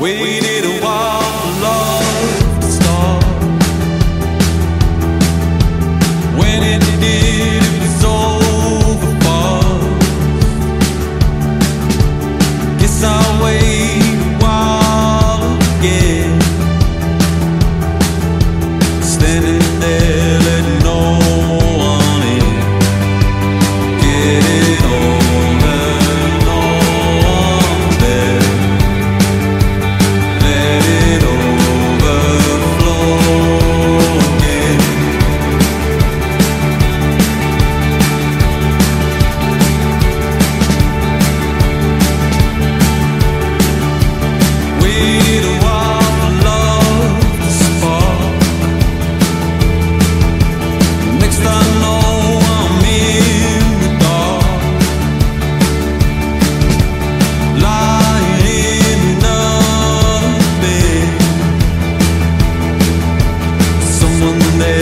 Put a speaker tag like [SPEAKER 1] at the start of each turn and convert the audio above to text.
[SPEAKER 1] Waited a while for love to start. When it did, it was over fast. Guess I'll wait a while again. Standing there, letting no one in. Get it over, no one there. Let it overflow again. Waited a while for love to spark. Next I know I'm in the dark, lying in another bed. Someone there